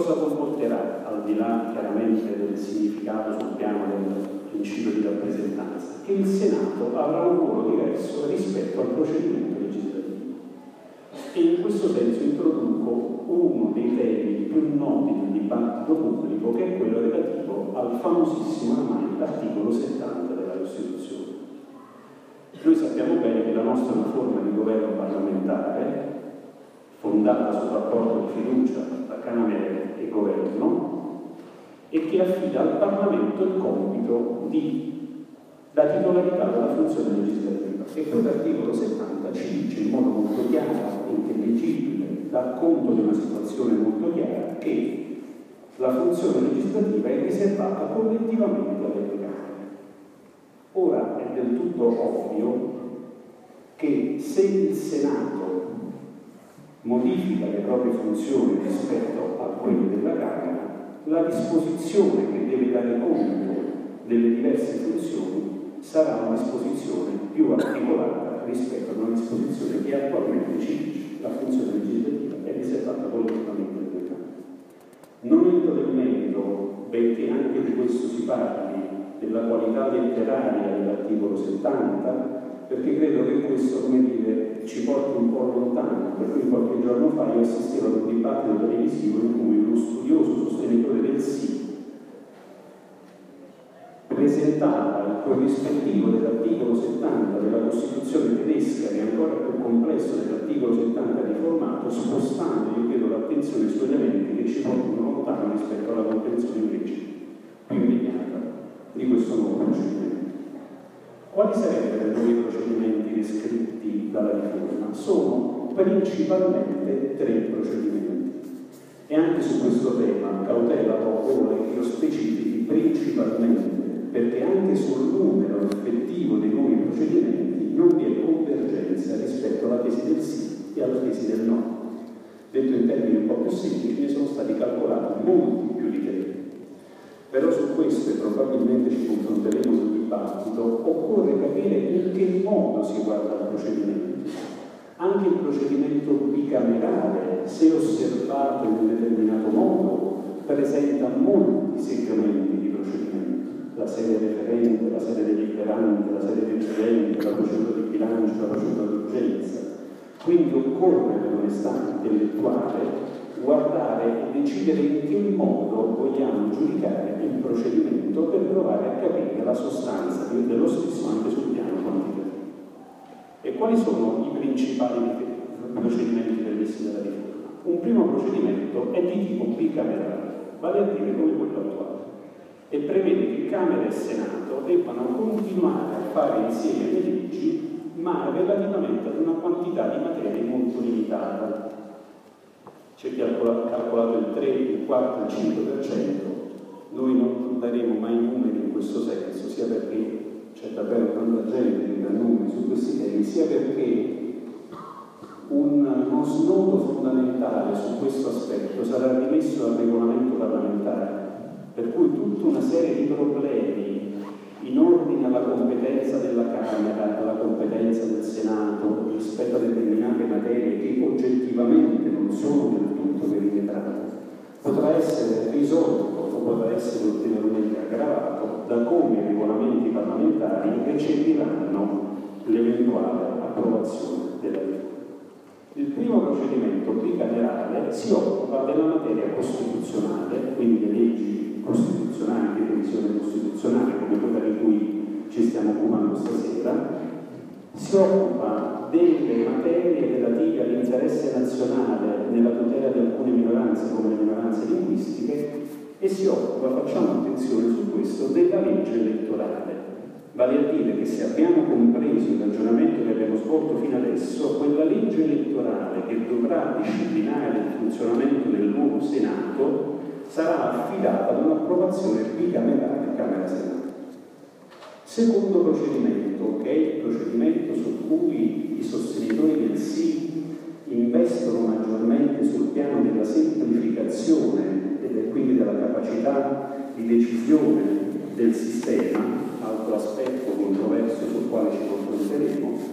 cosa comporterà, al di là chiaramente del significato sul piano del principio di rappresentanza? Che il Senato avrà un ruolo diverso rispetto al procedimento legislativo. E in questo senso introduco uno dei temi più noti del dibattito pubblico, che è quello relativo al famosissimo ormai articolo 70 della Costituzione. Noi sappiamo bene che la nostra è una forma di governo parlamentare fondata sul rapporto di fiducia tra Camere e Governo e che affida al Parlamento il compito la titolarità della funzione legislativa. E quell'articolo 70 ci dice in modo molto chiaro e intelligibile, dà conto di una situazione molto chiara, che la funzione legislativa è riservata collettivamente alle Camere. Ora è del tutto ovvio che se il Senato modifica le proprie funzioni rispetto a quelle della Camera, la disposizione che deve dare conto delle diverse funzioni sarà una disposizione più articolata rispetto a una disposizione che attualmente ci dice la funzione legislativa è riservata collettivamente alle Camere. Non entro nel merito, benché anche di questo si parli, della qualità letteraria dell'articolo 70, perché credo che questo, come dire, ci porti un po' lontano. Per cui qualche giorno fa io assistevo ad un dibattito televisivo in cui uno studioso sostenitore del sì presentava il corrispettivo dell'articolo 70 della Costituzione tedesca, che è ancora più complesso dell'articolo 70 riformato, spostando, io credo, l'attenzione su elementi che ci portano lontano rispetto alla comprensione invece più immediata di questo nuovo procedimento. Quali sarebbero i nuovi procedimenti descritti dalla riforma? Sono principalmente 3 procedimenti. E anche su questo tema, cautela poco, che io specifichi principalmente, perché anche sul numero effettivo dei nuovi procedimenti non vi è convergenza rispetto alla tesi del sì e alla tesi del no. Detto in termini un po' più semplici, ne sono stati calcolati molti più di 3. Però su questo, e probabilmente ci confronteremo nel dibattito, occorre capire in che modo si guarda al procedimento. Anche il procedimento bicamerale, se osservato in un determinato modo, presenta molti segmenti di procedimento. La sede referente, la sede deliberante, la sede decidente, la procedura di bilancio, la procedura d'urgenza. Quindi occorre, per onestà intellettuale, guardare e decidere in che modo vogliamo giudicare il procedimento per provare a capire la sostanza dello stesso anche sul piano quantitativo. E quali sono i principali procedimenti previsti dalla riforma? Un primo procedimento è di tipo bicamerale, vale a dire come quello attuale, e prevede che Camera e Senato debbano continuare a fare insieme le leggi, ma relativamente ad una quantità di materie molto limitata. C'è chi ha calcolato il 3, il 4, il 5%, noi non daremo mai numeri in questo senso, sia perché c'è davvero tanta gente che dà numeri su questi temi, sia perché uno snodo fondamentale su questo aspetto sarà rimesso dal regolamento parlamentare, per cui tutta una serie di problemi in ordine alla competenza della Camera, alla competenza del Senato rispetto a determinate materie che oggettivamente non sono del tutto perimetrate, potrà essere risolto o potrà essere ulteriormente aggravato da come i regolamenti parlamentari recepiranno l'eventuale approvazione della legge. Il primo procedimento bicamerale si occupa della materia costituzionale, quindi le leggi costituzionali, di revisione costituzionale, come quella di cui ci stiamo occupando stasera, si occupa delle materie relative all'interesse nazionale nella tutela di alcune minoranze come le minoranze linguistiche e si occupa, facciamo attenzione su questo, della legge elettorale. Vale a dire che se abbiamo compreso il ragionamento che abbiamo svolto fino adesso, quella legge elettorale che dovrà disciplinare il funzionamento del nuovo Senato sarà affidata ad un'approvazione bicamerale Camera-Senato. Secondo procedimento, che è il procedimento su cui i sostenitori del sì investono maggiormente sul piano della semplificazione e quindi della capacità di decisione del sistema, altro aspetto controverso sul quale ci confronteremo,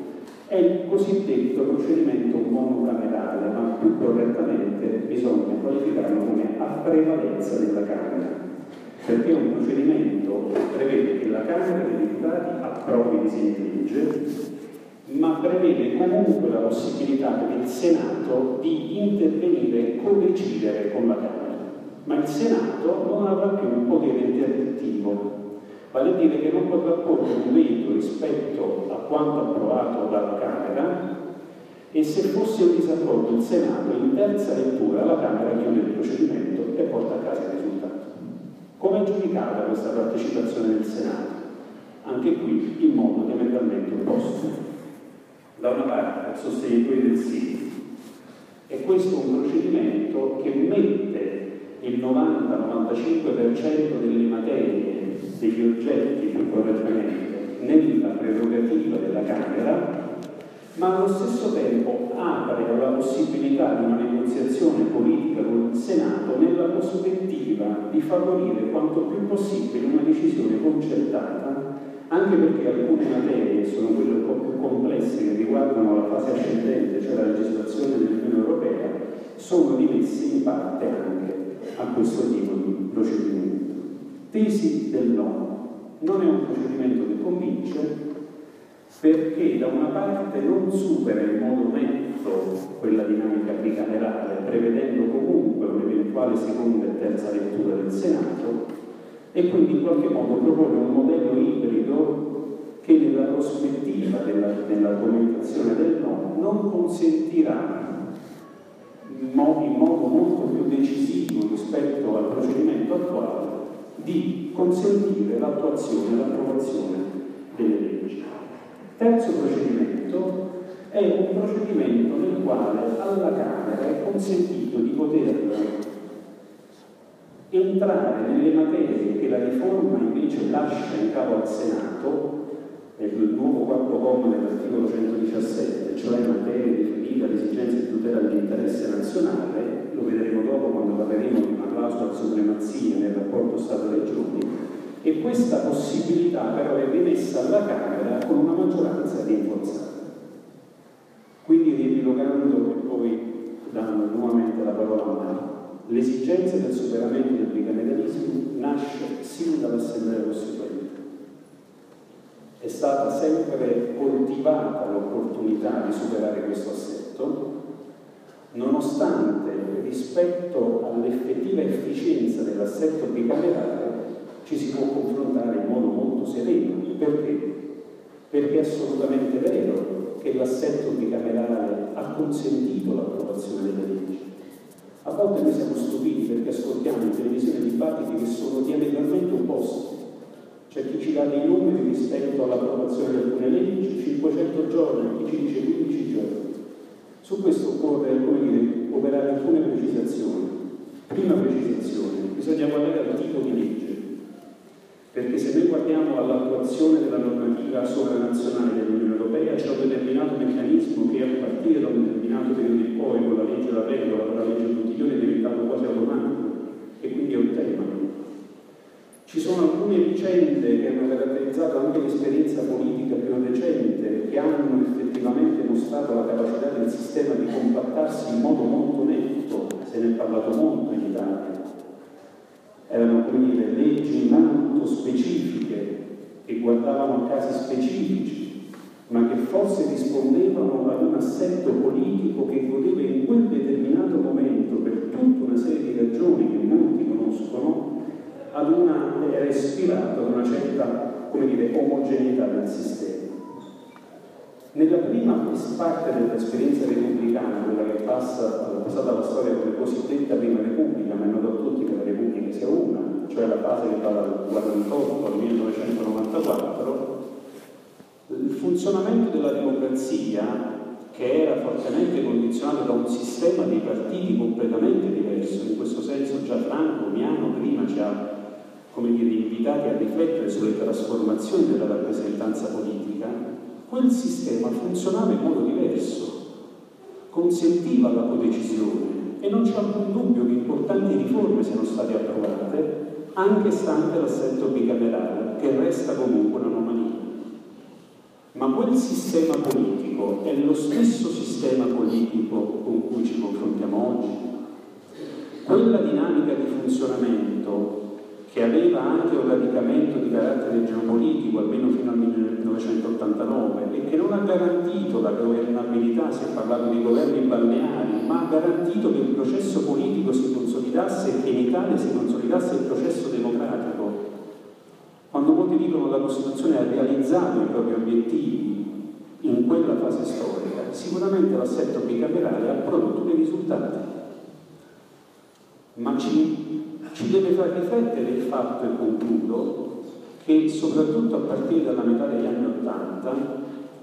È il cosiddetto procedimento monocamerale, ma più correttamente bisogna qualificarlo come a prevalenza della Camera, perché è un procedimento che prevede che la Camera dei Deputati approvi i disegni di legge, ma prevede comunque la possibilità per il Senato di intervenire e codecidere con la Camera. Ma il Senato non avrà più un potere interdittivo, vale a dire che non potrà porre un veto rispetto a quanto approvato dalla Camera, e se fosse un disaccordo il Senato in terza lettura la Camera chiude il procedimento e porta a casa il risultato. Come è giudicata questa partecipazione del Senato? Anche qui in modo diametralmente opposto. Da una parte sostenitori del sì, e questo è un procedimento che mette il 90-95% delle materie, degli oggetti più correttamente, nella prerogativa della Camera, ma allo stesso tempo apre alla possibilità di una negoziazione politica con il Senato nella prospettiva di favorire quanto più possibile una decisione concertata, anche perché alcune materie sono quelle un po' più complesse che riguardano la fase ascendente, cioè la legislazione dell'Unione Europea, sono rimesse in parte anche a questo tipo di procedimento. Tesi del no. Non è un procedimento che convince, perché da una parte non supera in modo netto quella dinamica bicamerale, prevedendo comunque un'eventuale seconda e terza lettura del Senato, e quindi in qualche modo propone un modello ibrido che nella prospettiva dell'argomentazione del no non consentirà in modo molto più decisivo rispetto al procedimento attuale di consentire l'attuazione e l'approvazione delle leggi. Terzo procedimento è un procedimento nel quale alla Camera è consentito di poter entrare nelle materie che la riforma invece lascia in capo al Senato, il nuovo quarto comma dell'articolo 117, cioè materie definite all'esigenza di tutela dell'interesse nazionale. Lo vedremo dopo quando parleremo di una clausola di supremazia nel rapporto Stato-Regioni, e questa possibilità però è rimessa alla Camera con una maggioranza rinforzata. Quindi, riepilogando e poi dando nuovamente la parola a Mario, l'esigenza del superamento del bicameralismo nasce sin dall'Assemblea Costituente. È stata sempre coltivata l'opportunità di superare questo assetto, nonostante rispetto all'effettiva efficienza dell'assetto bicamerale ci si può confrontare in modo molto sereno. Perché? Perché è assolutamente vero che l'assetto bicamerale ha consentito l'approvazione delle leggi. A volte noi siamo stupiti perché ascoltiamo in televisione dibattiti che sono diametralmente opposti. C'è chi ci dà dei numeri rispetto all'approvazione di alcune leggi, 500 giorni, chi ci dice 15 giorni. Su questo occorre, operare alcune precisazioni. Prima precisazione, bisogna guardare al tipo di legge, perché se noi guardiamo all'attuazione della normativa sovranazionale dell'Unione Europea, c'è un determinato meccanismo che a partire da un determinato periodo in poi, con la legge della regola, con la legge Buttiglione, è diventato quasi automatico, e quindi è un tema. Ci sono alcune vicende che hanno caratterizzato anche l'esperienza politica più recente, che hanno effettivamente mostrato la capacità del sistema di compattarsi in modo molto netto. Se ne è parlato molto in Italia. Erano, leggi molto specifiche, che guardavano a casi specifici, ma che forse rispondevano ad un assetto politico che godeva in quel determinato momento, per tutta una serie di ragioni che molti conoscono, era ispirato ad una certa, omogeneità del sistema. Nella prima parte dell'esperienza repubblicana, quella che passata alla storia come cosiddetta Prima Repubblica, ma è noto a tutti che la Repubblica sia una, cioè la fase che va dal 48 al 1994, il funzionamento della democrazia, che era fortemente condizionato da un sistema di partiti completamente diverso. In questo senso già Franco Miano prima ci ha invitati a riflettere sulle trasformazioni della rappresentanza politica. Quel sistema funzionava in modo diverso, consentiva la codecisione, e non c'è alcun dubbio che importanti riforme siano state approvate, anche stante l'assetto bicamerale, che resta comunque un'anomalia. Ma quel sistema politico politico è lo stesso sistema politico con cui ci confrontiamo oggi. Quella dinamica di funzionamento che aveva anche un radicamento di carattere geopolitico, almeno fino al 1989, e che non ha garantito la governabilità, si è parlato di governi balneari, ma ha garantito che il processo politico si consolidasse e che in Italia si consolidasse il processo democratico. Quando molti dicono che la Costituzione ha realizzato i propri obiettivi in quella fase storica, sicuramente l'assetto bicamerale ha prodotto dei risultati, ma ci deve far riflettere il fatto, e concludo, che soprattutto a partire dalla metà degli anni '80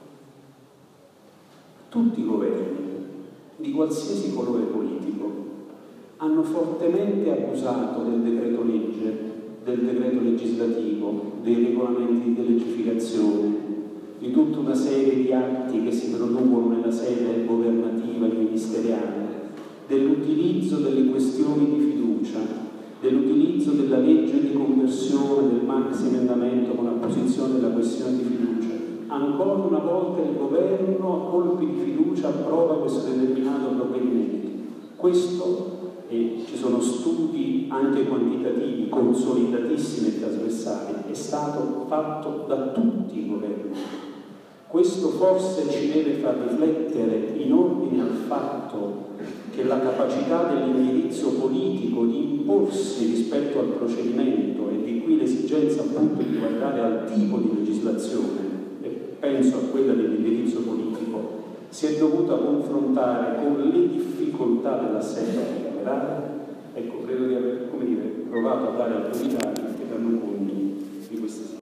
tutti i governi di qualsiasi colore politico hanno fortemente abusato del decreto legge, del decreto legislativo, dei regolamenti di delegificazione, di tutta una serie di atti che si producono nella sede governativa e ministeriale, dell'utilizzo delle questioni di fiducia, dell'utilizzo della legge di conversione del maxi emendamento con apposizione della questione di fiducia. Ancora una volta il governo a colpi di fiducia approva questo determinato provvedimento. Questo, e ci sono studi anche quantitativi, consolidatissimi e trasversali, è stato fatto da tutti i governi. Questo forse ci deve far riflettere in ordine al fatto che la capacità dell'indirizzo politico di imporsi rispetto al procedimento, e di qui l'esigenza appunto di guardare al tipo di legislazione, e penso a quella dell'indirizzo politico, si è dovuta confrontare con le difficoltà dell'assetto bicamerale. Ecco, credo di aver, provato a dare alcuni dati che danno conto di questa situazione.